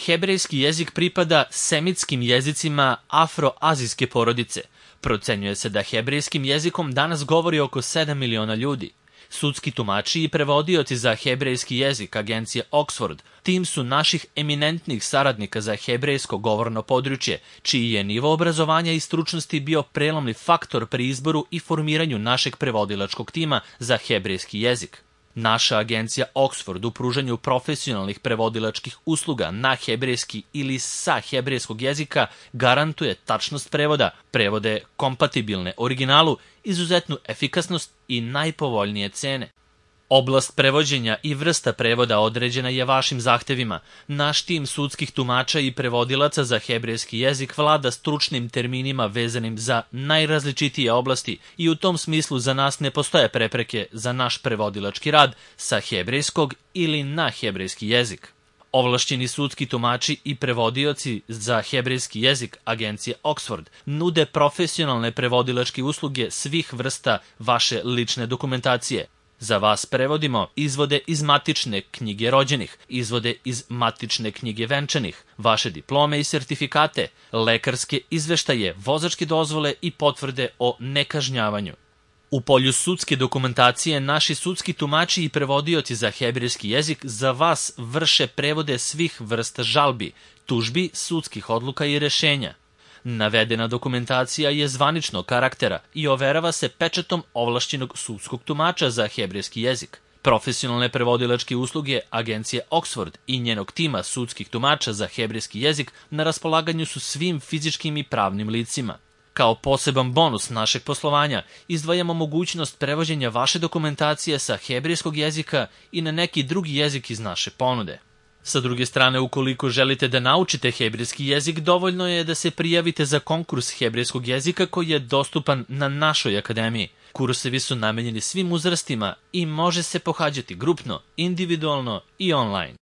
Hebrejski jezik pripada semitskim jezicima afroazijske porodice. Procenjuje se da hebrejskim jezikom danas govori oko 7 miliona ljudi. Sudski tumači i prevodioci za hebrejski jezik agencije Oxford tim su naših eminentnih saradnika za hebrejsko govorno područje, čiji je nivo obrazovanja i stručnosti bio prelomni faktor pri izboru i formiranju našeg prevodilačkog tima za hebrejski jezik. Naša agencija Oxford u pružanju profesionalnih prevodilačkih usluga na hebrejski ili sa hebrejskog jezika garantuje tačnost prevoda, prevode kompatibilne originalu, izuzetnu efikasnost i najpovoljnije cene. Oblast prevođenja i vrsta prevoda određena je vašim zahtevima. Naš tim sudskih tumača i prevodilaca za hebrejski jezik vlada stručnim terminima vezanim za najrazličitije oblasti i u tom smislu za nas ne postoje prepreke za naš prevodilački rad sa hebrejskog ili na hebrejski jezik. Ovlašćeni sudski tumači i prevodioci za hebrejski jezik agencije Oxford nude profesionalne prevodilačke usluge svih vrsta vaše lične dokumentacije. Za vas prevodimo izvode iz matične knjige rođenih, izvode iz matične knjige venčanih, vaše diplome i sertifikate, lekarske izveštaje, vozačke dozvole i potvrde o nekažnjavanju. U polju sudske dokumentacije naši sudski tumači i prevodioci za hebrejski jezik za vas vrše prevode svih vrsta žalbi, tužbi, sudskih odluka i rešenja. Navedena dokumentacija je zvaničnog karaktera i overava se pečatom ovlašćenog sudskog tumača za hebrejski jezik. Profesionalne prevodilačke usluge agencije Oxford i njenog tima sudskih tumača za hebrejski jezik na raspolaganju su svim fizičkim i pravnim licima. Kao poseban bonus našeg poslovanja izdvajamo mogućnost prevođenja vaše dokumentacije sa hebrejskog jezika i na neki drugi jezik iz naše ponude. Sa druge strane, ukoliko želite da naučite hebrejski jezik, dovoljno je da se prijavite za konkurs hebrejskog jezika koji je dostupan na našoj akademiji. Kursevi su namenjeni svim uzrastima i može se pohađati grupno, individualno i online.